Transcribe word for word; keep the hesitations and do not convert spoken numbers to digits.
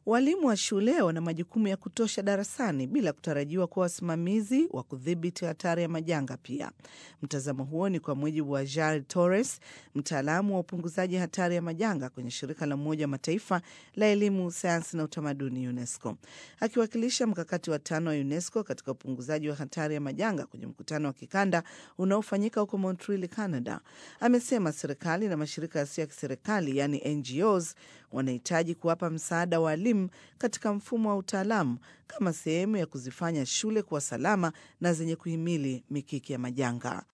Walimu wa shule wana majukumu ya kutosha darasani bila kutarajiwa kuwa wasimamizi wa kudhibiti hatari ya majanga pia. Mtazamo huo ni kwa mujibu wa Jared Torres, mtaalamu wa upunguzaji hatari ya majanga kwenye shirika la Umoja wa Mataifa la elimu, sayansi na utamaduni UNESCO. Akiwakilisha mkakati wa tano wa UNESCO katika upunguzaji wa hatari ya majanga kwenye mkutano wa kikanda unaofanyika huko Montreal, Canada, amesema serikali na mashirika yasiyo ya kiserikali yani N G Os wanahitaji kuwapa msaada walimu katika mfumo wa utaalamu kama sehemu ya kuzifanya shule kuwa salama na zenye kuhimili mikiki ya majanga.